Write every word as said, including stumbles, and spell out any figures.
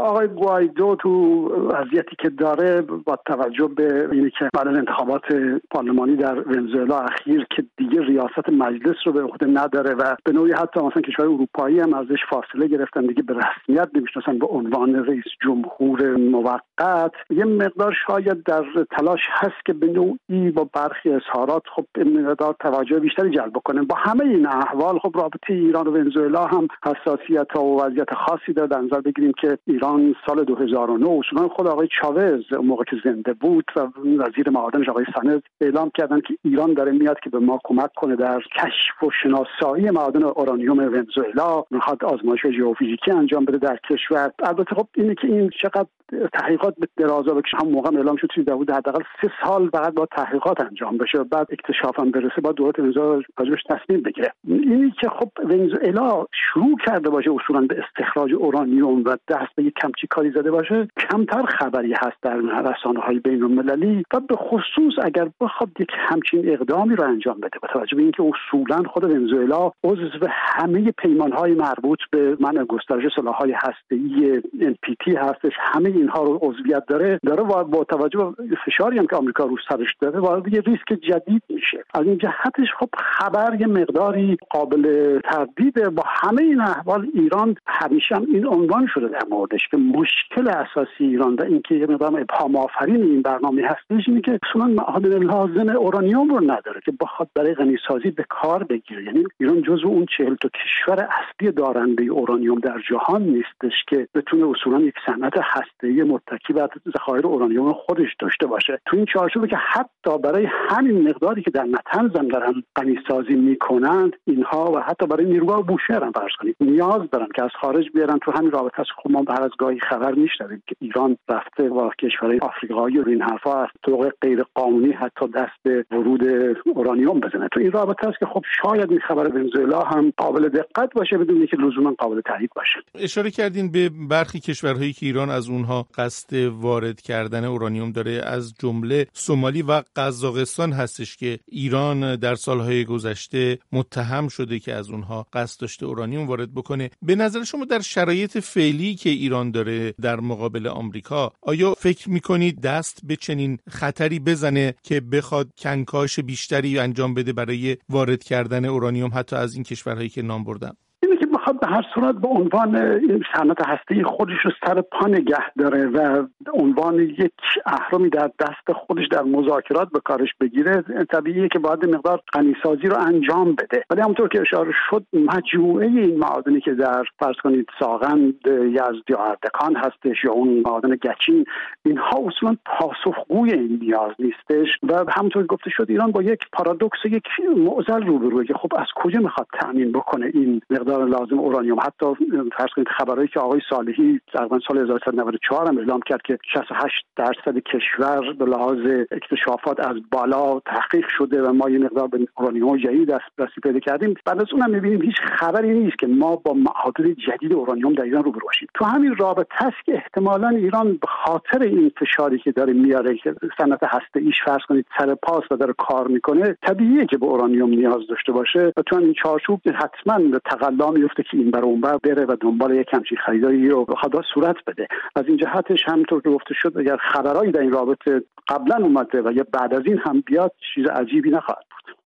آقای گوایدو تو وضعیتی که داره با توجه به اینی که بعد از انتخابات پارلمانی در ونزوئلا اخیر که دیگه ریاست مجلس رو به عهده نداره و به نوعی حتی مثلا کشورهای اروپایی هم ازش فاصله گرفتن، دیگه به رسمیت نمیشناسن به عنوان رئیس جمهور موقت، یه مقدار شاید در تلاش هست که به نوعی با برخی اظهارات خب این مقدار توجه بیشتری جلب کنه. با همه این احوال خب رابطه ایران و ونزوئلا هم حساسیت و وضعیت خاصی داره. در نظر بگیریم که ایران سال دو هزار و نه اصولا خود آقای چاوز موقع که زنده بود و وزیر معادنش آقای سانز اعلام کردن که ایران داره میاد که به ما کمک کنه در کشف و شناسایی معادن اورانیوم ونزوئلا، میخواد آزمایش ژئوفیزیکی انجام بده در کشور. البته خب اینه که این چقدر تحقیقات به درازا بکشه، هم موقع اعلام شد چیزی بود حداقل سه سال بعد با تحقیقات انجام بشه، بعد اکتشاف هم برسه، بعد دولت ونزوئلا راجعش تصمیم بگیره. اینی که خب ونزوئلا شروع کرده باشه اصولا به استخراج اورانیوم و دست به یک کمچی کاری زده باشه، کمتر خبری هست در رسانه‌های بین‌المللی و به خصوص اگر بخواد یک همچین اقدامی رو انجام بده با توجه به اینکه اصولا خود ونزوئلا عضو همه پیمان‌های مربوط به منع گسترش سلاح‌های هسته‌ای ان پی تی هستش، همه اینها رو عضویت داره داره و با توجه به فشاری هم که آمریکا رو سرش داره وارد یه ریسک جدید میشه. از این جهتش خب خبر یه مقداری قابل تردیده. با همه این احوال ایران همیشه هم این عنوان شده در موردش که مشکل اساسی ایران و اینکه یه مقدار ابهام آفرین این برنامه هستش اینه که اصولا معادن لازم اورانیوم رو نداره که بخواد برای غنیسازی به کار بگیره. یعنی ایران جزو اون چهل تا کشور اصلی دارنده اورانیوم در جهان نیستش که بتونه اصولا یک صنعت هسته‌ای متکی بر ذخایر اورانیوم خودش داشته باشه. تو این چارچوبه که حتی برای همین مقداری که در نطنز هم دارن غنیسازی میکنند اینها و حتی برای نیروگاه بوشهر هم فرض کنید نیاز دارن که از خارج بیارن. تو همین رابطه است خب ما هر از گاهی خبر میشنویم که ایران رفته با کشورهای آفریقایی و این حرفا از طرق غیر قانونی حتی دست به ورود اورانیوم بزنه. تو این رابطه است که خب شاید این خبر ونزوئلا هم قابل دقت باشه بدون اینکه لزوما قابل تایید باشه. اشاره کردین به برخی کشورهایی که ایران از اونها قصد وارد کردن اورانیوم داره، از جمله سومالی و قزاقستان هستش که ایران در سالهای گذشته متهم شده که از اونها قصد داشته اورانیوم وارد بکنه. به نظر شما در شرایط فعلی که ایران داره در مقابل آمریکا، آیا فکر میکنید دست به چنین خطری بزنه که بخواد کنکاش بیشتری انجام بده برای وارد کردن اورانیوم حتی از این کشورهایی که نام بردم؟ اینه که بخواد به هر صورت به عنوان این صنعت هسته‌ای خودش رو سر پا نگه داره و عنوان یک اهرمی در دست خودش در مذاکرات به کارش بگیره، طبیعیه که باید مقدار غنیسازی رو انجام بده. ولی همونطور که اشاره شد مجموعه این معادنی که در فرض کنید ساغند، یزد یا اردکان هستش یا اون معادن گچین، اینها اصولا پاسخگوی این نیاز نیستش و همونطور که گفته شد ایران با یک پارادوکس، یک معضل روبروه که خب از کجا میخواد تامین بکنه این مقدار لازم اورانیوم. حتی فرض کنید خبرایی که آقای صالحی تقریبا سال هزار و سیصد و نود و چهار هم اعلام کرد که شصت و هشت درصد کشور به لحاظ اکتشافات از بالا تحقیق شده و ما یه مقدار به اورانیوم جدید دسترسی پیدا کردیم. بعد از اونم می‌بینیم هیچ خبری نیست که ما با معادن جدید اورانیوم در ایران روبرو باشیم. تو همین رابطه است که احتمالاً ایران به خاطر این فشاری که داره میاره که صنعت هسته‌ایش فرض کنید سر پاس و داره کار میکنه، طبیعیه که به اورانیوم نیاز داشته باشه و تو این چارچوب حتماً به تقلا میفته که این بر اون بر بره و دنبال یک همچین خریداری رو بخواد صورت بده. از این جهتش همونطور که گفته شد اگر خبرایی در این رابطه قبلا اومده و یا بعد از این هم بیاد چیز عجیبی نخواهد بود.